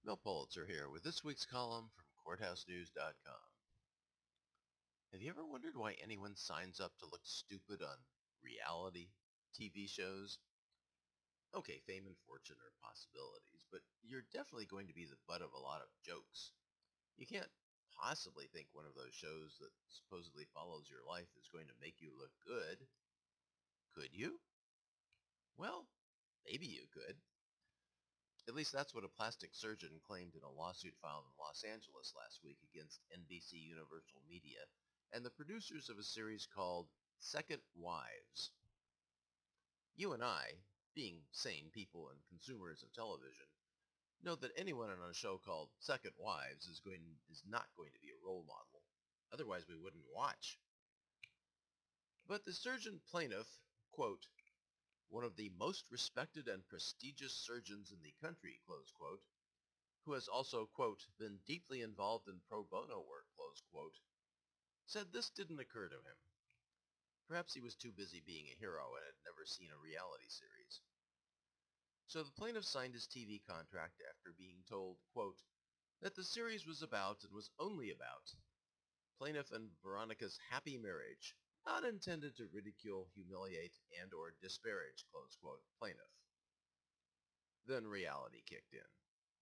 Mel Pulitzer here with this week's column from CourthouseNews.com. Have you ever wondered why anyone signs up to look stupid on reality TV shows? Okay, fame and fortune are possibilities, but you're definitely going to be the butt of a lot of jokes. You can't possibly think one of those shows that supposedly follows your life is going to make you look good. Could you? Well, maybe you could. At least that's what a plastic surgeon claimed in a lawsuit filed in Los Angeles last week against NBC Universal Media and the producers of a series called Second Wives. You and I, being sane people and consumers of television, know that anyone on a show called Second Wives is not going to be a role model. Otherwise we wouldn't watch. But the surgeon plaintiff, quote, one of the most respected and prestigious surgeons in the country, close quote, who has also, quote, been deeply involved in pro bono work, close quote, said this didn't occur to him. Perhaps he was too busy being a hero and had never seen a reality series. So the plaintiff signed his TV contract after being told, quote, that the series was about and was only about plaintiff and Veronica's happy marriage, not intended to ridicule, humiliate, and or disparage, close quote, plaintiff. Then reality kicked in.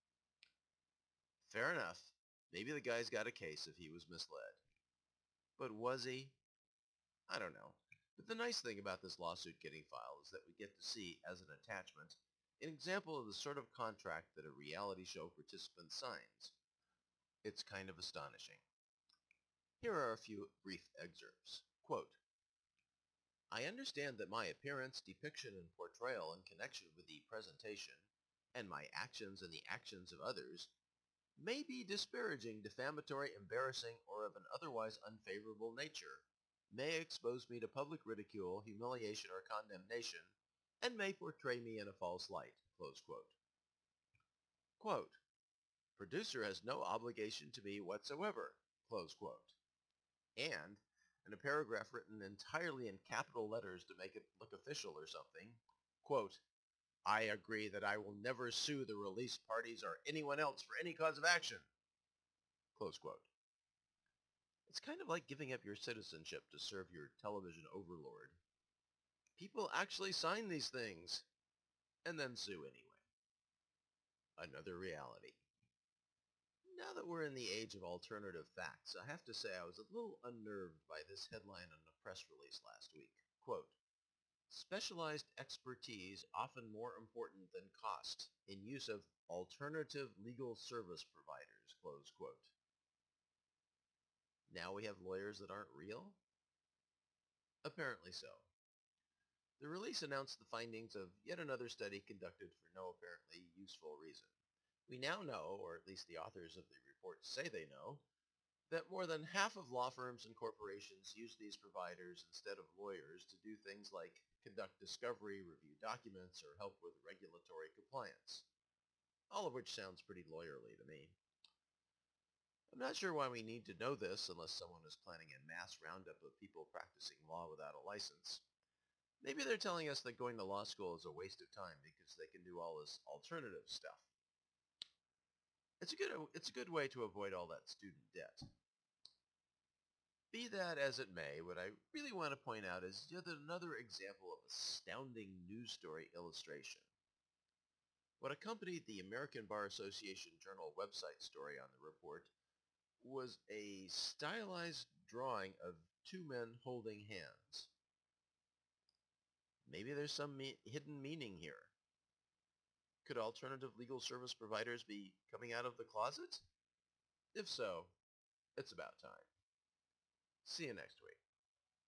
Fair enough. Maybe the guy's got a case if he was misled. But was he? I don't know. But the nice thing about this lawsuit getting filed is that we get to see, as an attachment, an example of the sort of contract that a reality show participant signs. It's kind of astonishing. Here are a few brief excerpts. Quote, I understand that my appearance, depiction, and portrayal in connection with the presentation, and my actions and the actions of others, may be disparaging, defamatory, embarrassing, or of an otherwise unfavorable nature, may expose me to public ridicule, humiliation, or condemnation, and may portray me in a false light. Close quote. Quote, producer has no obligation to me whatsoever. Close quote. And, in a paragraph written entirely in capital letters to make it look official or something, quote, I agree that I will never sue the release parties or anyone else for any cause of action. Close quote. It's kind of like giving up your citizenship to serve your television overlord. People actually sign these things and then sue anyway. Another reality. Now that we're in the age of alternative facts, I have to say I was a little unnerved by this headline on a press release last week. Quote, specialized expertise often more important than cost in use of alternative legal service providers, close quote. Now we have lawyers that aren't real? Apparently so. The release announced the findings of yet another study conducted for no apparently useful reason. We now know, or at least the authors of the report say they know, that more than half of law firms and corporations use these providers instead of lawyers to do things like conduct discovery, review documents, or help with regulatory compliance. All of which sounds pretty lawyerly to me. I'm not sure why we need to know this unless someone is planning a mass roundup of people practicing law without a license. Maybe they're telling us that going to law school is a waste of time because they can do all this alternative stuff. It's a good way to avoid all that student debt. Be that as it may, what I really want to point out is yet another example of astounding news story illustration. What accompanied the American Bar Association Journal website story on the report was a stylized drawing of two men holding hands. Maybe there's some hidden meaning here. Could alternative legal service providers be coming out of the closet? If so, it's about time. See you next week.